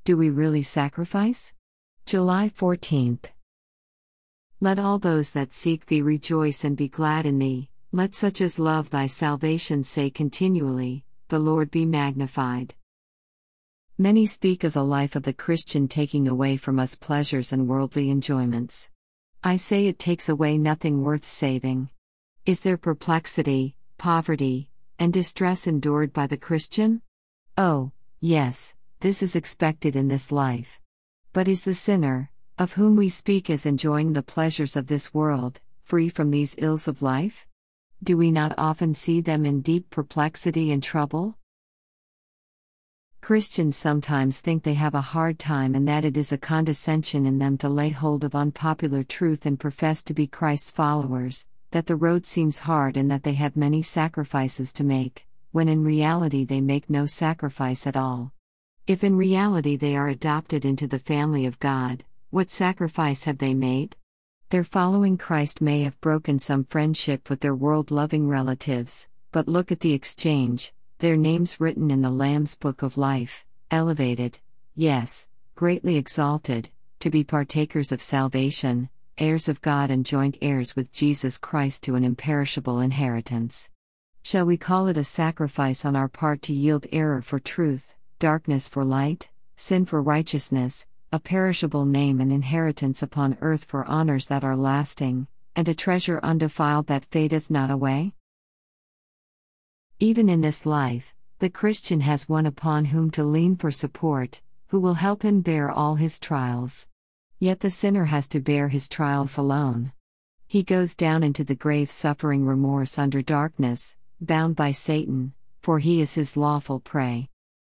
Do we really sacrifice? July 14th. Let all those that seek thee rejoice and be glad in thee, let such as love thy salvation say continually, the Lord be magnified. Many speak of the life of the Christian taking away from us pleasures and worldly enjoyments. I say it takes away nothing worth saving. Is there perplexity, poverty, and distress endured by the Christian? Oh, yes, this is expected in this life. But is the sinner, of whom we speak as enjoying the pleasures of this world, free from these ills of life? Do we not often see them in deep perplexity and trouble? Christians sometimes think they have a hard time and that it is a condescension in them to lay hold of unpopular truth and profess to be Christ's followers, that the road seems hard and that they have many sacrifices to make, when in reality they make no sacrifice at all. If in reality they are adopted into the family of God, what sacrifice have they made? Their following Christ may have broken some friendship with their world-loving relatives, but look at the exchange, their names written in the Lamb's Book of Life, elevated, yes, greatly exalted, to be partakers of salvation, heirs of God and joint heirs with Jesus Christ to an imperishable inheritance. Shall we call it a sacrifice on our part to yield error for truth, darkness for light, sin for righteousness, a perishable name and inheritance upon earth for honors that are lasting, and a treasure undefiled that fadeth not away? Even in this life, the Christian has one upon whom to lean for support, who will help him bear all his trials. Yet the sinner has to bear his trials alone. He goes down into the grave suffering remorse under darkness, bound by Satan, for he is his lawful prey.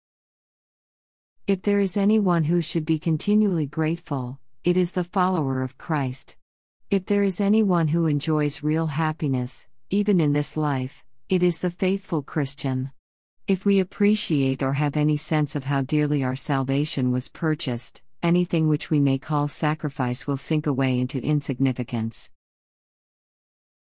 If there is anyone who should be continually grateful, it is the follower of Christ. If there is anyone who enjoys real happiness, even in this life, it is the faithful Christian. If we appreciate or have any sense of how dearly our salvation was purchased, anything which we may call sacrifice will sink away into insignificance.